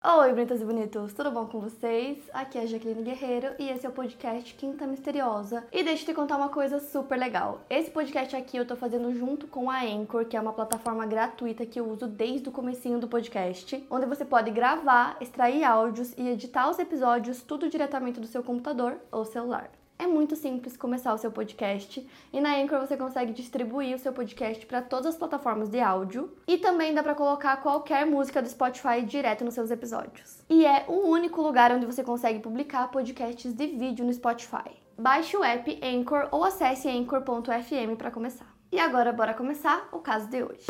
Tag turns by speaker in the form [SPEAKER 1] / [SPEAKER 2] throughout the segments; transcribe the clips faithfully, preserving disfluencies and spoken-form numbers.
[SPEAKER 1] Oi, bonitas e bonitos, tudo bom com vocês? Aqui é a Jaqueline Guerreiro e esse é o podcast Quinta Misteriosa. E deixa eu te contar uma coisa super legal. Esse podcast aqui eu tô fazendo junto com a Anchor, que é uma plataforma gratuita que eu uso desde o comecinho do podcast, onde você pode gravar, extrair áudios e editar os episódios tudo diretamente do seu computador ou celular. É muito simples começar o seu podcast e na Anchor você consegue distribuir o seu podcast para todas as plataformas de áudio e também dá para colocar qualquer música do Spotify direto nos seus episódios. E é o único lugar onde você consegue publicar podcasts de vídeo no Spotify. Baixe o app Anchor ou acesse anchor ponto f m para começar. E agora bora começar o caso de hoje.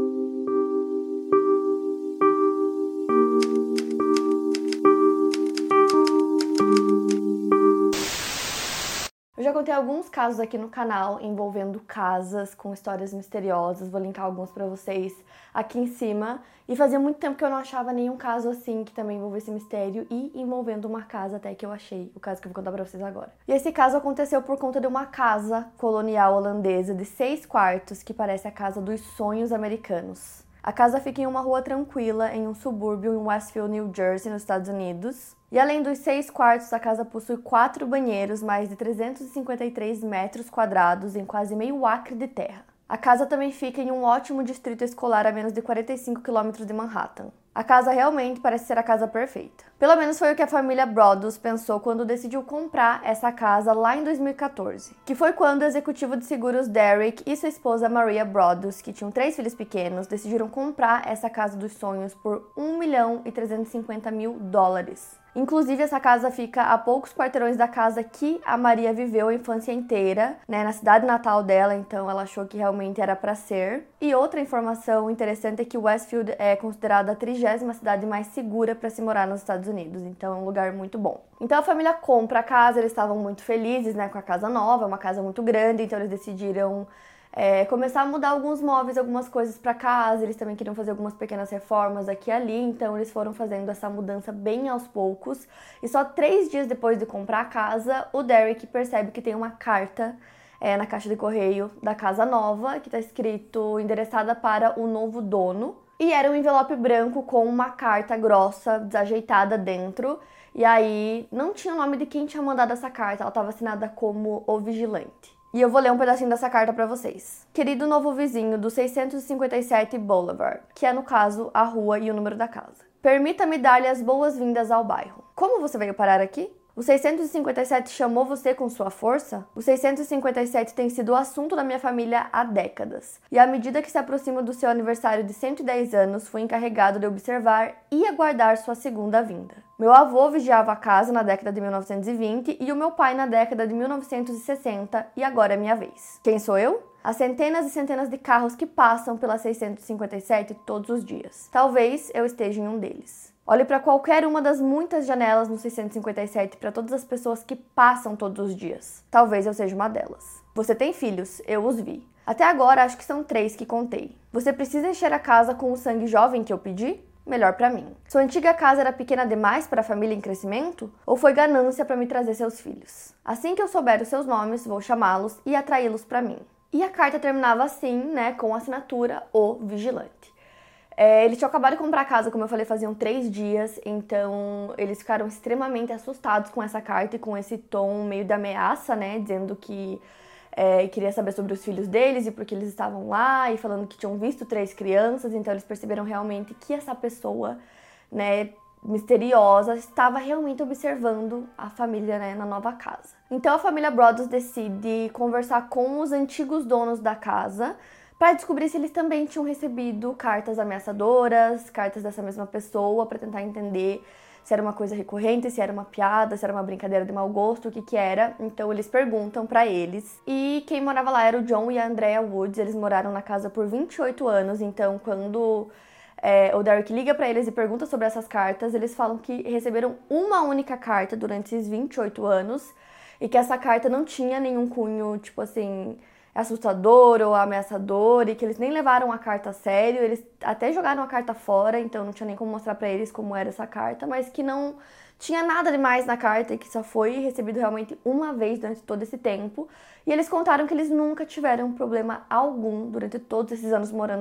[SPEAKER 1] Eu já contei alguns casos aqui no canal envolvendo casas com histórias misteriosas, vou linkar alguns pra vocês aqui em cima. E fazia muito tempo que eu não achava nenhum caso assim que também envolvesse mistério e envolvendo uma casa até que eu achei, o caso que eu vou contar pra vocês agora. E esse caso aconteceu por conta de uma casa colonial holandesa de seis quartos que parece a casa dos sonhos americanos. A casa fica em uma rua tranquila, em um subúrbio em Westfield, New Jersey, nos Estados Unidos. E além dos seis quartos, a casa possui quatro banheiros, mais de trezentos e cinquenta e três metros quadrados em quase meio acre de terra. A casa também fica em um ótimo distrito escolar a menos de quarenta e cinco quilômetros de Manhattan. A casa realmente parece ser a casa perfeita. Pelo menos foi o que a família Broaddus pensou quando decidiu comprar essa casa lá em dois mil e quatorze, que foi quando o executivo de seguros Derek e sua esposa Maria Broaddus, que tinham três filhos pequenos, decidiram comprar essa casa dos sonhos por um milhão e trezentos e cinquenta mil dólares. Inclusive, essa casa fica a poucos quarteirões da casa que a Maria viveu a infância inteira, né, na cidade natal dela, então ela achou que realmente era para ser. E outra informação interessante é que Westfield é considerada a trigésima cidade mais segura para se morar nos Estados Unidos, então é um lugar muito bom. Então a família compra a casa, eles estavam muito felizes, né, com a casa nova, é uma casa muito grande, então eles decidiram É, começar a mudar alguns móveis, algumas coisas para casa. Eles também queriam fazer algumas pequenas reformas aqui e ali, então eles foram fazendo essa mudança bem aos poucos. E só três dias depois de comprar a casa, o Derek percebe que tem uma carta é, na caixa de correio da casa nova, que está escrito endereçada para o novo dono. E era um envelope branco com uma carta grossa, desajeitada dentro. E aí não tinha o nome de quem tinha mandado essa carta, ela estava assinada como O Vigilante. E eu vou ler um pedacinho dessa carta pra vocês. Querido novo vizinho do seiscentos e cinquenta e sete Boulevard, que é no caso a rua e o número da casa. Permita-me dar-lhe as boas-vindas ao bairro. Como você veio parar aqui? O seiscentos e cinquenta e sete chamou você com sua força? O seiscentos e cinquenta e sete tem sido o assunto da minha família há décadas. E à medida que se aproxima do seu aniversário de cento e dez anos, fui encarregado de observar e aguardar sua segunda vinda. Meu avô vigiava a casa na década de mil novecentos e vinte e o meu pai na década de mil novecentos e sessenta e agora é minha vez. Quem sou eu? As centenas e centenas de carros que passam pela seiscentos e cinquenta e sete todos os dias. Talvez eu esteja em um deles. Olhe para qualquer uma das muitas janelas no seiscentos e cinquenta e sete para todas as pessoas que passam todos os dias. Talvez eu seja uma delas. Você tem filhos, eu os vi. Até agora acho que são três que contei. Você precisa encher a casa com o sangue jovem que eu pedi? Melhor pra mim. Sua antiga casa era pequena demais para a família em crescimento? Ou foi ganância para me trazer seus filhos? Assim que eu souber os seus nomes, vou chamá-los e atraí-los para mim. E a carta terminava assim, né, com a assinatura O Vigilante. É, eles tinham acabado de comprar a casa, como eu falei, faziam três dias, então eles ficaram extremamente assustados com essa carta e com esse tom meio de ameaça, né, dizendo que é, queria saber sobre os filhos deles e porque eles estavam lá, e falando que tinham visto três crianças, então eles perceberam realmente que essa pessoa, né, misteriosa, estava realmente observando a família, né, na nova casa. Então a família Broaddus decide conversar com os antigos donos da casa para descobrir se eles também tinham recebido cartas ameaçadoras, cartas dessa mesma pessoa, para tentar entender se era uma coisa recorrente, se era uma piada, se era uma brincadeira de mau gosto, o que que era. Então eles perguntam para eles. E quem morava lá era o John e a Andrea Woods. Eles moraram na casa por vinte e oito anos, então quando é, o Derek liga para eles e pergunta sobre essas cartas, eles falam que receberam uma única carta durante esses vinte e oito anos e que essa carta não tinha nenhum cunho, tipo assim, assustador ou ameaçador, e que eles nem levaram a carta a sério, eles até jogaram a carta fora, então não tinha nem como mostrar pra eles como era essa carta, mas que não tinha nada demais na carta e que só foi recebido realmente uma vez durante todo esse tempo. E eles contaram que eles nunca tiveram problema algum durante todos esses anos morando lá.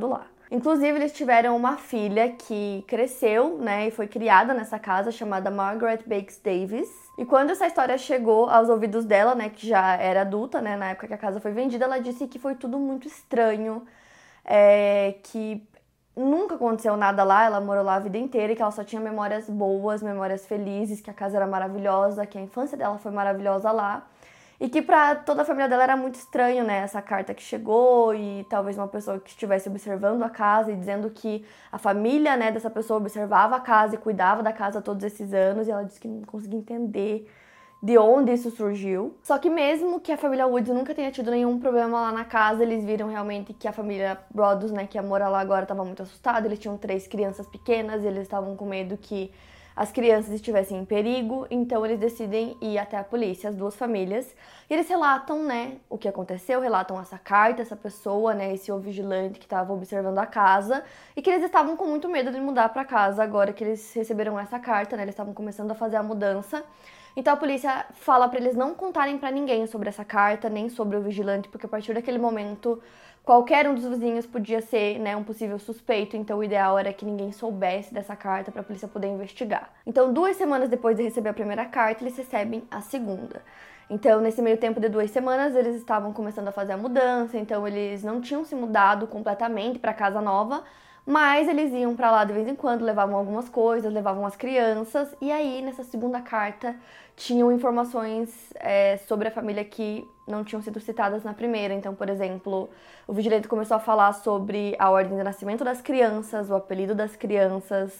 [SPEAKER 1] Inclusive, eles tiveram uma filha que cresceu, né, e foi criada nessa casa, chamada Margaret Bakes Davis. E quando essa história chegou aos ouvidos dela, né, que já era adulta, né, na época que a casa foi vendida, ela disse que foi tudo muito estranho, é, que nunca aconteceu nada lá, ela morou lá a vida inteira e que ela só tinha memórias boas, memórias felizes, que a casa era maravilhosa, que a infância dela foi maravilhosa lá. E que pra toda a família dela era muito estranho, né, essa carta que chegou e talvez uma pessoa que estivesse observando a casa e dizendo que a família, né, dessa pessoa observava a casa e cuidava da casa todos esses anos, e ela disse que não conseguia entender de onde isso surgiu. Só que mesmo que a família Woods nunca tenha tido nenhum problema lá na casa, eles viram realmente que a família Broaddus, né, que ia morar lá agora, estava muito assustada. Eles tinham três crianças pequenas e eles estavam com medo que as crianças estivessem em perigo, então eles decidem ir até a polícia, as duas famílias, e eles relatam, né, o que aconteceu, relatam essa carta, essa pessoa, né, esse vigilante que estava observando a casa, e que eles estavam com muito medo de mudar para casa agora que eles receberam essa carta, né, eles estavam começando a fazer a mudança. Então a polícia fala para eles não contarem para ninguém sobre essa carta, nem sobre o vigilante, porque a partir daquele momento qualquer um dos vizinhos podia ser, né, um possível suspeito, então o ideal era que ninguém soubesse dessa carta para a polícia poder investigar. Então, duas semanas depois de receber a primeira carta, eles recebem a segunda. Então, nesse meio tempo de duas semanas, eles estavam começando a fazer a mudança, então eles não tinham se mudado completamente para a casa nova, mas eles iam para lá de vez em quando, levavam algumas coisas, levavam as crianças, e aí, nessa segunda carta, tinham informações é, sobre a família que não tinham sido citadas na primeira. Então, por exemplo, o vigilante começou a falar sobre a ordem de nascimento das crianças, o apelido das crianças,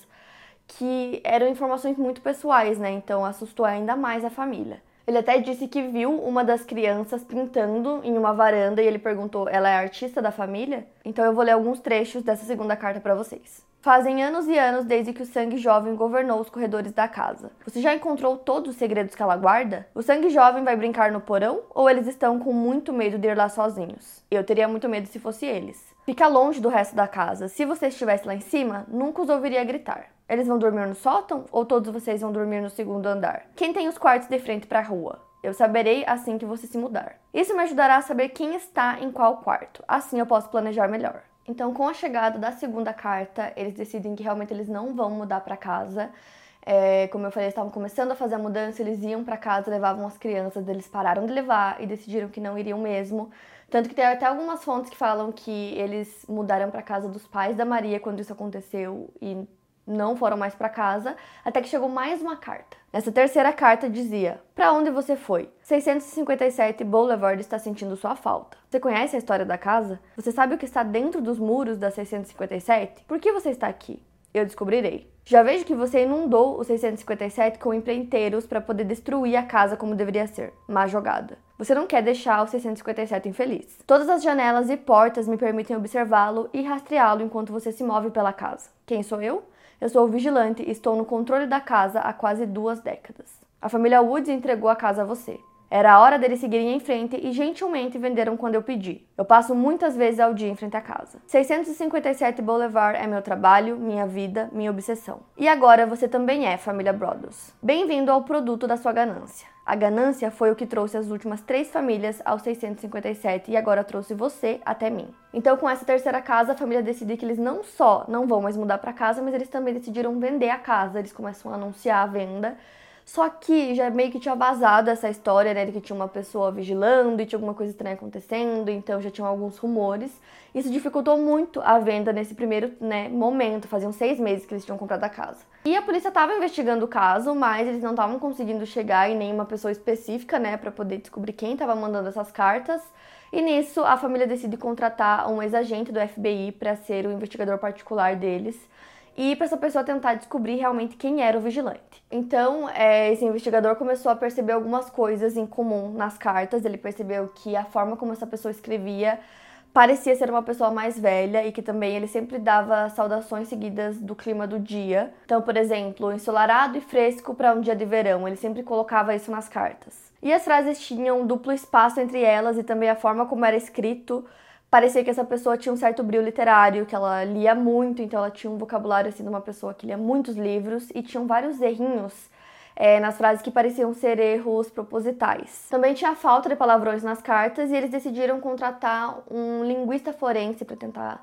[SPEAKER 1] que eram informações muito pessoais, né? Então, assustou ainda mais a família. Ele até disse que viu uma das crianças pintando em uma varanda e ele perguntou, ela é artista da família? Então eu vou ler alguns trechos dessa segunda carta para vocês. Fazem anos e anos desde que o sangue jovem governou os corredores da casa. Você já encontrou todos os segredos que ela guarda? O sangue jovem vai brincar no porão ou eles estão com muito medo de ir lá sozinhos? Eu teria muito medo se fosse eles. Fica longe do resto da casa. Se você estivesse lá em cima, nunca os ouviria gritar. Eles vão dormir no sótão ou todos vocês vão dormir no segundo andar? Quem tem os quartos de frente para a rua? Eu saberei assim que você se mudar. Isso me ajudará a saber quem está em qual quarto. Assim eu posso planejar melhor. Então, com a chegada da segunda carta, eles decidem que realmente eles não vão mudar para casa. É, como eu falei, eles estavam começando a fazer a mudança, eles iam para casa, levavam as crianças, eles pararam de levar e decidiram que não iriam mesmo. Tanto que tem até algumas fontes que falam que eles mudaram para casa dos pais da Maria quando isso aconteceu e não foram mais para casa, até que chegou mais uma carta. Nessa terceira carta dizia: "Para onde você foi? seiscentos e cinquenta e sete Boulevard está sentindo sua falta. Você conhece a história da casa? Você sabe o que está dentro dos muros da seiscentos e cinquenta e sete? Por que você está aqui? Eu descobrirei. Já vejo que você inundou o seiscentos e cinquenta e sete com empreiteiros para poder destruir a casa como deveria ser. Má jogada. Você não quer deixar o seiscentos e cinquenta e sete infeliz. Todas as janelas e portas me permitem observá-lo e rastreá-lo enquanto você se move pela casa. Quem sou eu? Eu sou o vigilante e estou no controle da casa há quase duas décadas. A família Woods entregou a casa a você. Era a hora deles seguirem em frente e gentilmente venderam quando eu pedi. Eu passo muitas vezes ao dia em frente à casa. seiscentos e cinquenta e sete Boulevard é meu trabalho, minha vida, minha obsessão. E agora você também é, família Broaddus. Bem-vindo ao produto da sua ganância. A ganância foi o que trouxe as últimas três famílias aos seiscentos e cinquenta e sete e agora trouxe você até mim. Então, com essa terceira casa, a família decide que eles não só não vão mais mudar para casa, mas eles também decidiram vender a casa. Eles começam a anunciar a venda. Só que já meio que tinha vazado essa história, né, de que tinha uma pessoa vigilando e tinha alguma coisa estranha acontecendo, então já tinham alguns rumores. Isso dificultou muito a venda nesse primeiro, né, momento, faziam seis meses que eles tinham comprado a casa. E a polícia estava investigando o caso, mas eles não estavam conseguindo chegar em nenhuma pessoa específica, né, para poder descobrir quem estava mandando essas cartas. E nisso, a família decide contratar um ex-agente do F B I para ser o investigador particular deles. E para essa pessoa tentar descobrir realmente quem era o vigilante. Então, é, esse investigador começou a perceber algumas coisas em comum nas cartas. Ele percebeu que a forma como essa pessoa escrevia parecia ser uma pessoa mais velha e que também ele sempre dava saudações seguidas do clima do dia. Então, por exemplo, ensolarado e fresco para um dia de verão. Ele sempre colocava isso nas cartas. E as frases tinham duplo espaço entre elas e também a forma como era escrito. Parecia que essa pessoa tinha um certo brio literário, que ela lia muito, então ela tinha um vocabulário assim de uma pessoa que lia muitos livros e tinham vários errinhos é, nas frases que pareciam ser erros propositais. Também tinha falta de palavrões nas cartas e eles decidiram contratar um linguista forense para tentar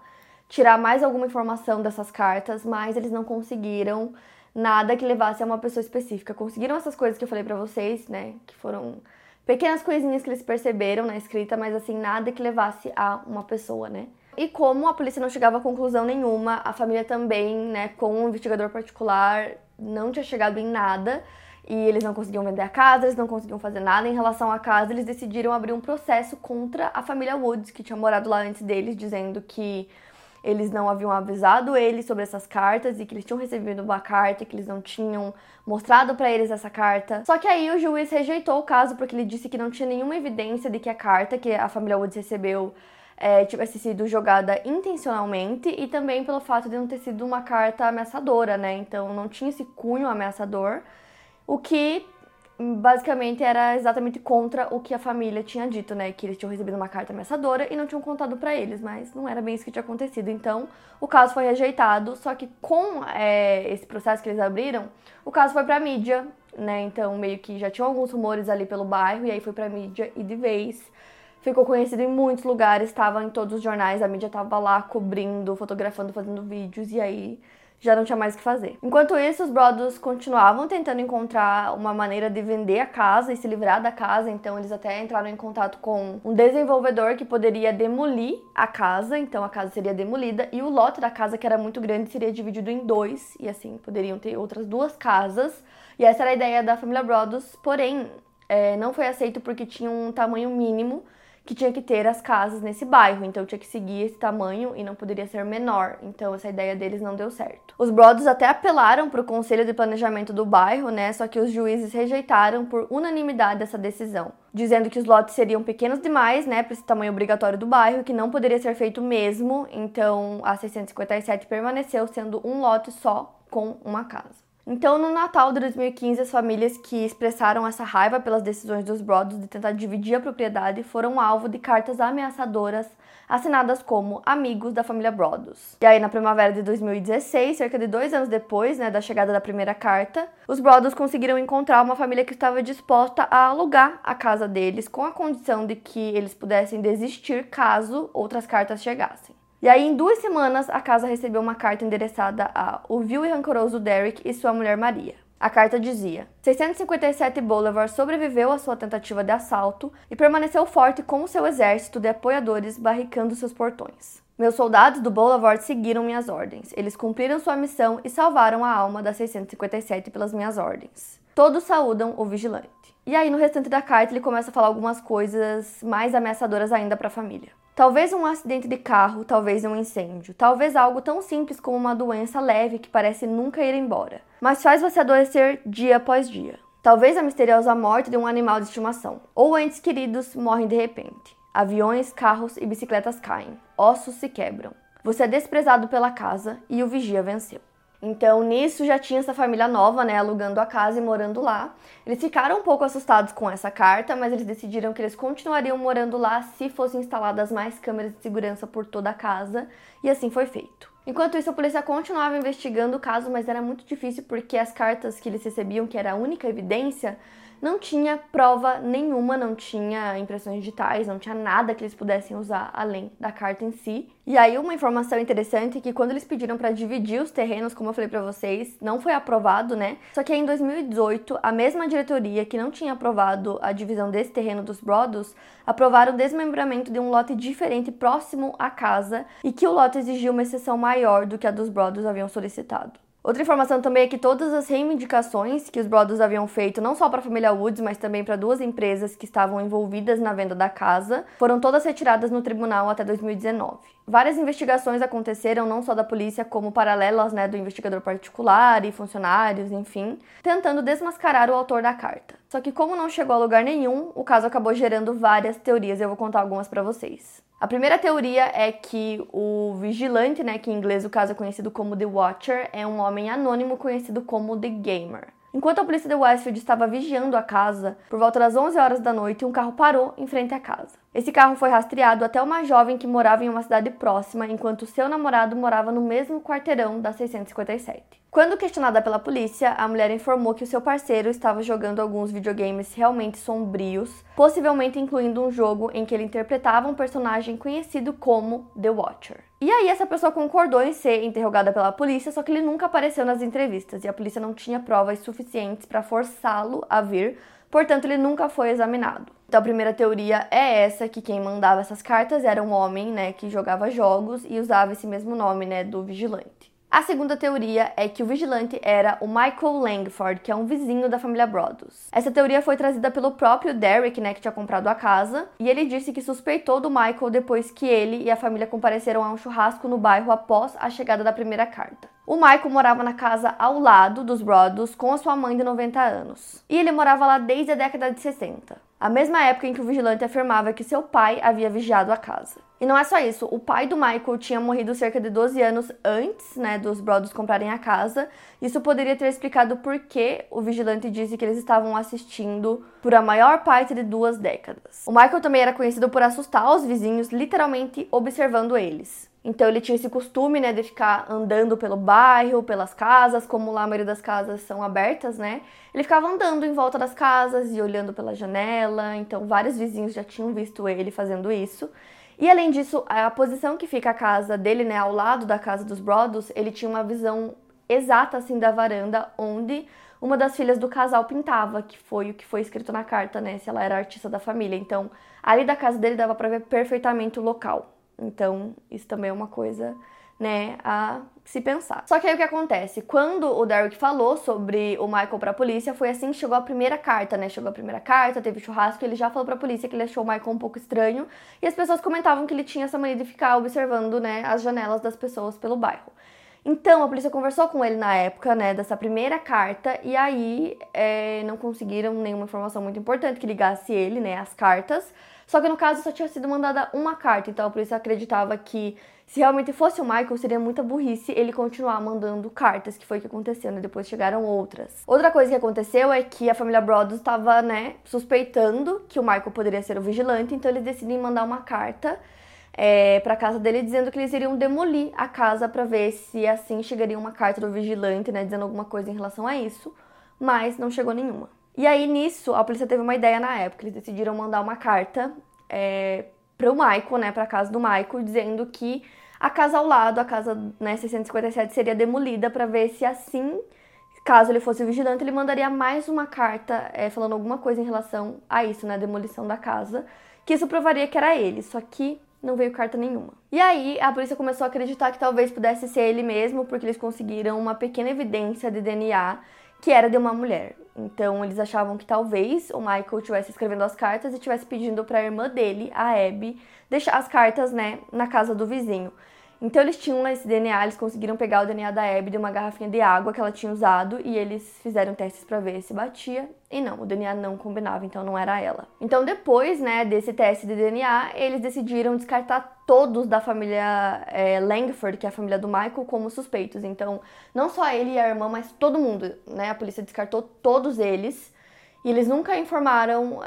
[SPEAKER 1] tirar mais alguma informação dessas cartas, mas eles não conseguiram nada que levasse a uma pessoa específica. Conseguiram essas coisas que eu falei pra vocês, né, que foram pequenas coisinhas que eles perceberam na escrita, mas assim, nada que levasse a uma pessoa, né. E como a polícia não chegava a conclusão nenhuma, a família também, né, com um investigador particular, não tinha chegado em nada. E eles não conseguiam vender a casa, eles não conseguiam fazer nada em relação à casa. Eles decidiram abrir um processo contra a família Woods, que tinha morado lá antes deles, dizendo que eles não haviam avisado eles sobre essas cartas e que eles tinham recebido uma carta e que eles não tinham mostrado pra eles essa carta. Só que aí o juiz rejeitou o caso porque ele disse que não tinha nenhuma evidência de que a carta que a família Woods recebeu é, tivesse sido jogada intencionalmente e também pelo fato de não ter sido uma carta ameaçadora, né? Então não tinha esse cunho ameaçador. O que, basicamente, era exatamente contra o que a família tinha dito, né? Que eles tinham recebido uma carta ameaçadora e não tinham contado pra eles, mas não era bem isso que tinha acontecido. Então, o caso foi rejeitado, só que com é, esse processo que eles abriram, o caso foi pra mídia, né? Então, meio que já tinham alguns rumores ali pelo bairro, e aí foi pra mídia e de vez ficou conhecido em muitos lugares, estava em todos os jornais, a mídia tava lá cobrindo, fotografando, fazendo vídeos, e aí já não tinha mais o que fazer. Enquanto isso, os Broaddus continuavam tentando encontrar uma maneira de vender a casa e se livrar da casa, então eles até entraram em contato com um desenvolvedor que poderia demolir a casa, então a casa seria demolida e o lote da casa, que era muito grande, seria dividido em dois, e assim, poderiam ter outras duas casas, e essa era a ideia da família Broaddus, porém, é, não foi aceito porque tinha um tamanho mínimo que tinha que ter as casas nesse bairro, então tinha que seguir esse tamanho e não poderia ser menor, então essa ideia deles não deu certo. Os Broaddus até apelaram para o Conselho de Planejamento do bairro, né, só que os juízes rejeitaram por unanimidade essa decisão, dizendo que os lotes seriam pequenos demais, né, para esse tamanho obrigatório do bairro, que não poderia ser feito mesmo, então a seiscentos e cinquenta e sete permaneceu sendo um lote só com uma casa. Então, no Natal de dois mil e quinze, as famílias que expressaram essa raiva pelas decisões dos Broaddus de tentar dividir a propriedade foram alvo de cartas ameaçadoras assinadas como amigos da família Broaddus. E aí, na primavera de dois mil e dezesseis, cerca de dois anos depois, né, da chegada da primeira carta, os Broaddus conseguiram encontrar uma família que estava disposta a alugar a casa deles com a condição de que eles pudessem desistir caso outras cartas chegassem. E aí, em duas semanas, a casa recebeu uma carta endereçada a o vil e rancoroso Derek e sua mulher Maria. A carta dizia: seiscentos e cinquenta e sete Boulevard sobreviveu à sua tentativa de assalto e permaneceu forte com seu exército de apoiadores barricando seus portões. Meus soldados do Boulevard seguiram minhas ordens. Eles cumpriram sua missão e salvaram a alma da seiscentos e cinquenta e sete pelas minhas ordens. Todos saúdam o vigilante. E aí, no restante da carta, ele começa a falar algumas coisas mais ameaçadoras ainda para a família. Talvez um acidente de carro, talvez um incêndio, talvez algo tão simples como uma doença leve que parece nunca ir embora, mas faz você adoecer dia após dia. Talvez a misteriosa morte de um animal de estimação, ou entes queridos morrem de repente. Aviões, carros e bicicletas caem, ossos se quebram. Você é desprezado pela casa e o vigia venceu. Então, nisso já tinha essa família nova, né, alugando a casa e morando lá. Eles ficaram um pouco assustados com essa carta, mas eles decidiram que eles continuariam morando lá se fossem instaladas mais câmeras de segurança por toda a casa, e assim foi feito. Enquanto isso, a polícia continuava investigando o caso, mas era muito difícil porque as cartas que eles recebiam, que era a única evidência, não tinha prova nenhuma, não tinha impressões digitais, não tinha nada que eles pudessem usar além da carta em si. E aí uma informação interessante é que quando eles pediram para dividir os terrenos, como eu falei para vocês, não foi aprovado, né? Só que aí em dois mil e dezoito, a mesma diretoria que não tinha aprovado a divisão desse terreno dos Broaddus, aprovaram o desmembramento de um lote diferente próximo à casa e que o lote exigia uma exceção maior do que a dos Broaddus haviam solicitado. Outra informação também é que todas as reivindicações que os Broaddus haviam feito, não só para a família Woods, mas também para duas empresas que estavam envolvidas na venda da casa, foram todas retiradas no tribunal até dois mil e dezenove. Várias investigações aconteceram, não só da polícia, como paralelas, né, do investigador particular e funcionários, enfim, tentando desmascarar o autor da carta. Só que como não chegou a lugar nenhum, o caso acabou gerando várias teorias, e eu vou contar algumas para vocês. A primeira teoria é que o vigilante, né, que em inglês o caso é conhecido como The Watcher, é um homem anônimo conhecido como The Gamer. Enquanto a polícia de Westfield estava vigiando a casa, por volta das onze horas da noite, um carro parou em frente à casa. Esse carro foi rastreado até uma jovem que morava em uma cidade próxima, enquanto seu namorado morava no mesmo quarteirão da seiscentos e cinquenta e sete. Quando questionada pela polícia, a mulher informou que o seu parceiro estava jogando alguns videogames realmente sombrios, possivelmente incluindo um jogo em que ele interpretava um personagem conhecido como The Watcher. E aí essa pessoa concordou em ser interrogada pela polícia, só que ele nunca apareceu nas entrevistas e a polícia não tinha provas suficientes para forçá-lo a vir, portanto ele nunca foi examinado. Então a primeira teoria é essa, que quem mandava essas cartas era um homem, né, que jogava jogos e usava esse mesmo nome, né, do vigilante. A segunda teoria é que o vigilante era o Michael Langford, que é um vizinho da família Broaddus. Essa teoria foi trazida pelo próprio Derek, né, que tinha comprado a casa, e ele disse que suspeitou do Michael depois que ele e a família compareceram a um churrasco no bairro após a chegada da primeira carta. O Michael morava na casa ao lado dos Broaddus com a sua mãe de noventa anos. E ele morava lá desde a década de sessenta. A mesma época em que o vigilante afirmava que seu pai havia vigiado a casa. E não é só isso, o pai do Michael tinha morrido cerca de doze anos antes, né, dos Broaddus comprarem a casa. Isso poderia ter explicado por que o vigilante disse que eles estavam assistindo por a maior parte de duas décadas. O Michael também era conhecido por assustar os vizinhos, literalmente observando eles. Então ele tinha esse costume, né, de ficar andando pelo bairro, pelas casas, como lá a maioria das casas são abertas, né? Ele ficava andando em volta das casas e olhando pela janela, então vários vizinhos já tinham visto ele fazendo isso. E além disso, a posição que fica a casa dele, né, ao lado da casa dos Broaddus, ele tinha uma visão exata, assim, da varanda onde uma das filhas do casal pintava, que foi o que foi escrito na carta, né, se ela era artista da família. Então, ali da casa dele dava pra ver perfeitamente o local. Então, isso também é uma coisa, né, a se pensar. Só que aí o que acontece? Quando o Derek falou sobre o Michael pra polícia, foi assim que chegou a primeira carta, né? Chegou a primeira carta, teve churrasco, ele já falou pra polícia que ele achou o Michael um pouco estranho, e as pessoas comentavam que ele tinha essa mania de ficar observando, né, as janelas das pessoas pelo bairro. Então, a polícia conversou com ele na época, né, dessa primeira carta, e aí é, não conseguiram nenhuma informação muito importante que ligasse ele, né, às cartas. Só que no caso só tinha sido mandada uma carta, então a polícia acreditava que se realmente fosse o Michael, seria muita burrice ele continuar mandando cartas, que foi o que aconteceu, né? Depois chegaram outras. Outra coisa que aconteceu é que a família Broaddus estava, né, suspeitando que o Michael poderia ser o vigilante, então eles decidem mandar uma carta é, para casa dele dizendo que eles iriam demolir a casa para ver se assim chegaria uma carta do vigilante, né, dizendo alguma coisa em relação a isso, mas não chegou nenhuma. E aí, nisso, a polícia teve uma ideia na época. Eles decidiram mandar uma carta é, pro Michael, né, pra casa do Michael, dizendo que a casa ao lado, a casa, né, seiscentos e cinquenta e sete, seria demolida pra ver se assim, caso ele fosse vigilante, ele mandaria mais uma carta é, falando alguma coisa em relação a isso, né, a demolição da casa, que isso provaria que era ele, só que não veio carta nenhuma. E aí, a polícia começou a acreditar que talvez pudesse ser ele mesmo, porque eles conseguiram uma pequena evidência de D N A que era de uma mulher. Então, eles achavam que talvez o Michael estivesse escrevendo as cartas e estivesse pedindo para a irmã dele, a Abby, deixar as cartas, né, na casa do vizinho. Então, eles tinham esse D N A, eles conseguiram pegar o D N A da Abby de uma garrafinha de água que ela tinha usado e eles fizeram testes para ver se batia. E não, o D N A não combinava, então não era ela. Então, depois, né, desse teste de D N A, eles decidiram descartar todos da família é, Langford, que é a família do Michael, como suspeitos. Então, não só ele e a irmã, mas todo mundo, né? A polícia descartou todos eles. E eles nunca informaram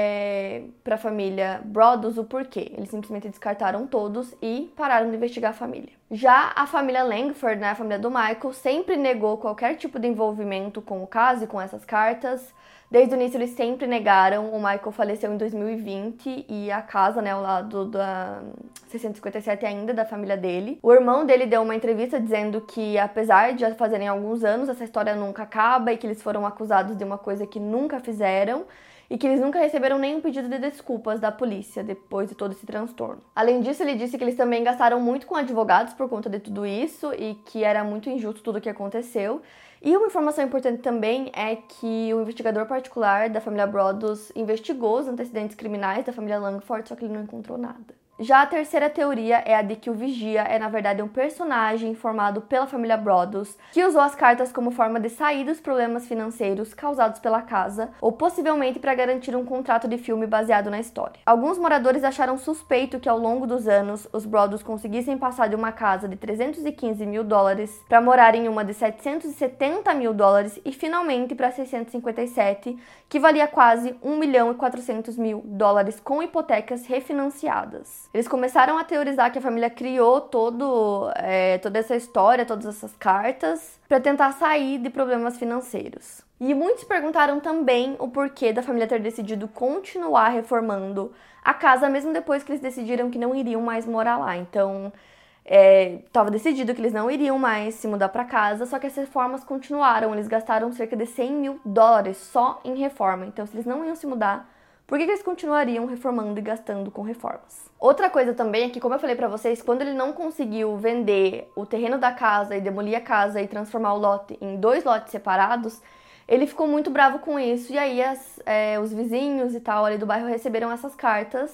[SPEAKER 1] é, para a família Broaddus o porquê. Eles simplesmente descartaram todos e pararam de investigar a família. Já a família Langford, né, a família do Michael, sempre negou qualquer tipo de envolvimento com o caso e com essas cartas. Desde o início eles sempre negaram. O Michael faleceu em dois mil e vinte e a casa, né, ao lado da seiscentos e cinquenta e sete ainda da família dele. O irmão dele deu uma entrevista dizendo que, apesar de já fazerem alguns anos, essa história nunca acaba e que eles foram acusados de uma coisa que nunca fizeram e que eles nunca receberam nenhum pedido de desculpas da polícia depois de todo esse transtorno. Além disso, ele disse que eles também gastaram muito com advogados por conta de tudo isso e que era muito injusto tudo o que aconteceu. E uma informação importante também é que o investigador particular da família Broaddus investigou os antecedentes criminais da família Langford, só que ele não encontrou nada. Já a terceira teoria é a de que o Vigia é, na verdade, um personagem formado pela família Broaddus, que usou as cartas como forma de sair dos problemas financeiros causados pela casa, ou possivelmente para garantir um contrato de filme baseado na história. Alguns moradores acharam suspeito que, ao longo dos anos, os Broaddus conseguissem passar de uma casa de trezentos e quinze mil dólares para morar em uma de setecentos e setenta mil dólares e, finalmente, para seiscentos e cinquenta e sete, que valia quase um milhão e quatrocentos mil dólares com hipotecas refinanciadas. Eles começaram a teorizar que a família criou todo, é, toda essa história, todas essas cartas, para tentar sair de problemas financeiros. E muitos perguntaram também o porquê da família ter decidido continuar reformando a casa, mesmo depois que eles decidiram que não iriam mais morar lá. Então, Estava decidido que eles não iriam mais se mudar para casa, só que as reformas continuaram. Eles gastaram cerca de cem mil dólares só em reforma. Então, se eles não iam se mudar, por que, que eles continuariam reformando e gastando com reformas? Outra coisa também é que, como eu falei pra vocês, quando ele não conseguiu vender o terreno da casa e demolir a casa e transformar o lote em dois lotes separados, ele ficou muito bravo com isso. E aí as, é, os vizinhos e tal ali do bairro receberam essas cartas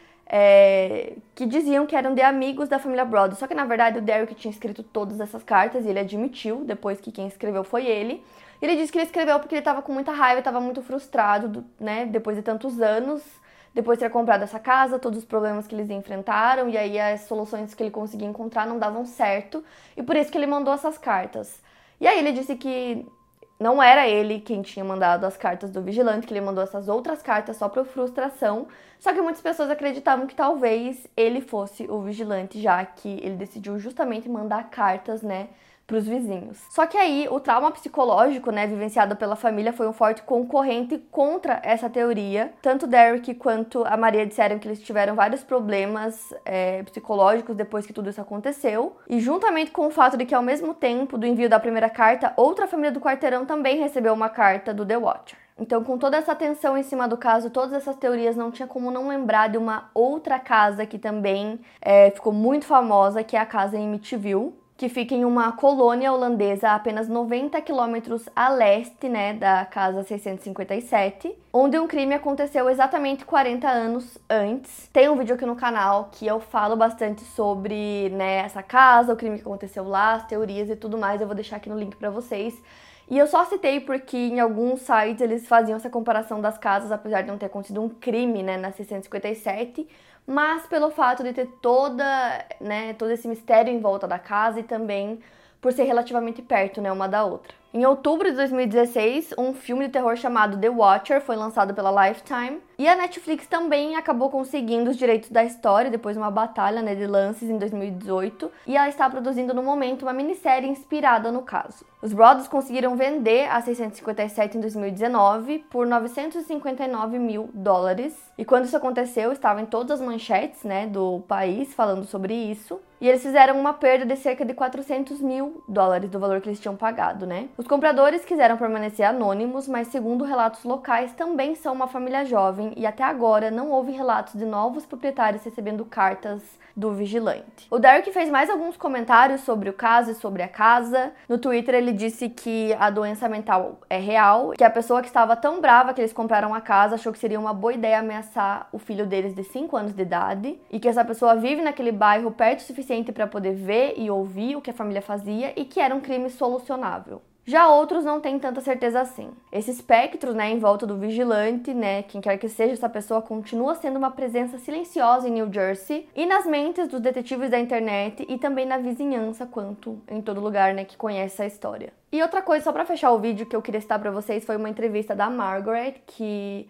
[SPEAKER 1] é, que diziam que eram de amigos da família Broaddus. Só que, na verdade, o Derek tinha escrito todas essas cartas e ele admitiu, depois que quem escreveu foi ele. E ele disse que ele escreveu porque ele estava com muita raiva, estava muito frustrado, né, depois de tantos anos, depois de ter comprado essa casa, todos os problemas que eles enfrentaram, e aí as soluções que ele conseguia encontrar não davam certo, e por isso que ele mandou essas cartas. E aí ele disse que não era ele quem tinha mandado as cartas do vigilante, que ele mandou essas outras cartas só por frustração, só que muitas pessoas acreditavam que talvez ele fosse o vigilante, já que ele decidiu justamente mandar cartas, né, para os vizinhos. Só que aí o trauma psicológico, né, vivenciado pela família foi um forte concorrente contra essa teoria. Tanto Derek quanto a Maria disseram que eles tiveram vários problemas é, psicológicos depois que tudo isso aconteceu. E juntamente com o fato de que ao mesmo tempo do envio da primeira carta, outra família do quarteirão também recebeu uma carta do The Watcher. Então, com toda essa tensão em cima do caso, todas essas teorias, não tinha como não lembrar de uma outra casa que também é, ficou muito famosa, que é a casa em Amityville, que fica em uma colônia holandesa a apenas noventa quilômetros a leste, né, da casa seiscentos e cinquenta e sete, onde um crime aconteceu exatamente quarenta anos antes. Tem um vídeo aqui no canal que eu falo bastante sobre, né, essa casa, o crime que aconteceu lá, as teorias e tudo mais, eu vou deixar aqui no link pra vocês. E eu só citei porque em alguns sites eles faziam essa comparação das casas, apesar de não ter acontecido um crime, né, na seiscentos e cinquenta e sete, mas pelo fato de ter toda, né, todo esse mistério em volta da casa e também por ser relativamente perto, né, uma da outra. Em outubro de dois mil e dezesseis, um filme de terror chamado The Watcher foi lançado pela Lifetime, e a Netflix também acabou conseguindo os direitos da história depois de uma batalha, né, de lances em dois mil e dezoito, e ela está produzindo no momento uma minissérie inspirada no caso. Os Broaddus conseguiram vender a seiscentos e cinquenta e sete em dois mil e dezenove por novecentos e cinquenta e nove mil dólares, e quando isso aconteceu, estava em todas as manchetes, né, do país falando sobre isso, e eles fizeram uma perda de cerca de quatrocentos mil dólares do valor que eles tinham pagado, né? Os compradores quiseram permanecer anônimos, mas segundo relatos locais, também são uma família jovem e até agora não houve relatos de novos proprietários recebendo cartas do vigilante. O Derek fez mais alguns comentários sobre o caso e sobre a casa. No Twitter ele disse que a doença mental é real, que a pessoa que estava tão brava que eles compraram a casa achou que seria uma boa ideia ameaçar o filho deles de cinco anos de idade, e que essa pessoa vive naquele bairro perto o suficiente para poder ver e ouvir o que a família fazia e que era um crime solucionável. Já outros não têm tanta certeza assim. Esse espectro, né, em volta do vigilante, né, quem quer que seja essa pessoa, continua sendo uma presença silenciosa em New Jersey e nas mentes dos detetives da internet e também na vizinhança, quanto em todo lugar, né, que conhece a história. E outra coisa, só pra fechar o vídeo, que eu queria citar pra vocês, foi uma entrevista da Margaret, que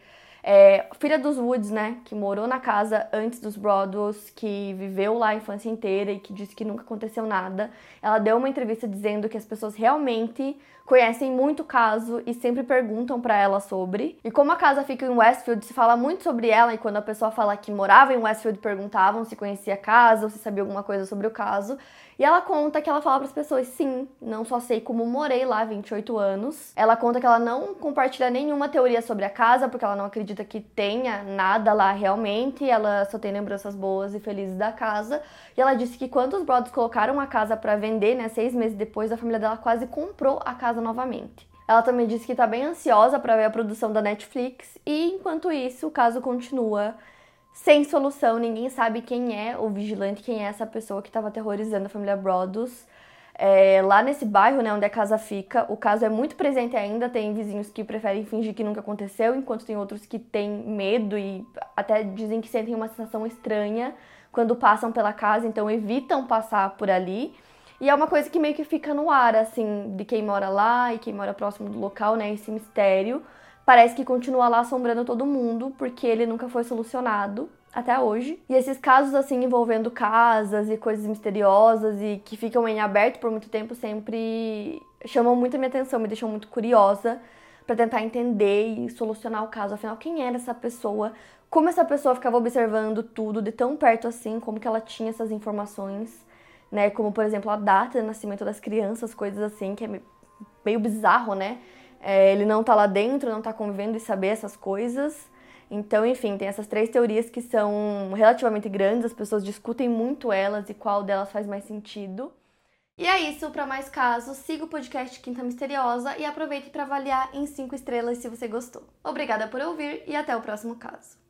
[SPEAKER 1] é filha dos Woods, né, que morou na casa antes dos Broaddus, que viveu lá a infância inteira e que disse que nunca aconteceu nada. Ela deu uma entrevista dizendo que as pessoas realmente conhecem muito o caso e sempre perguntam pra ela sobre. E como a casa fica em Westfield, se fala muito sobre ela, e quando a pessoa fala que morava em Westfield, perguntavam se conhecia a casa ou se sabia alguma coisa sobre o caso. E ela conta que ela fala para as pessoas, sim, não só sei como morei lá há vinte e oito anos. Ela conta que ela não compartilha nenhuma teoria sobre a casa, porque ela não acredita que tenha nada lá realmente. Ela só tem lembranças boas e felizes da casa. E ela disse que quando os Broaddus colocaram a casa para vender, né, seis meses depois, a família dela quase comprou a casa novamente. Ela também disse que está bem ansiosa para ver a produção da Netflix. E enquanto isso, o caso continua sem solução. Ninguém sabe quem é o vigilante, quem é essa pessoa que estava aterrorizando a família Broaddus. É, lá nesse bairro, né, onde a casa fica, o caso é muito presente ainda. Tem vizinhos que preferem fingir que nunca aconteceu, enquanto tem outros que têm medo e até dizem que sentem uma sensação estranha quando passam pela casa, então evitam passar por ali. E é uma coisa que meio que fica no ar, assim, de quem mora lá e quem mora próximo do local, né, esse mistério. Parece que continua lá assombrando todo mundo, porque ele nunca foi solucionado até hoje. E esses casos, assim, envolvendo casas e coisas misteriosas e que ficam em aberto por muito tempo, sempre chamam muito a minha atenção, me deixam muito curiosa pra tentar entender e solucionar o caso. Afinal, quem era essa pessoa? Como essa pessoa ficava observando tudo de tão perto assim? Como que ela tinha essas informações? né? Como, por exemplo, a data de nascimento das crianças, coisas assim, que é meio bizarro, né? É, ele não tá lá dentro, não tá convivendo e saber essas coisas. Então, enfim, tem essas três teorias que são relativamente grandes, as pessoas discutem muito elas e qual delas faz mais sentido. E é isso, para mais casos, siga o podcast Quinta Misteriosa e aproveite para avaliar em cinco estrelas se você gostou. Obrigada por ouvir e até o próximo caso.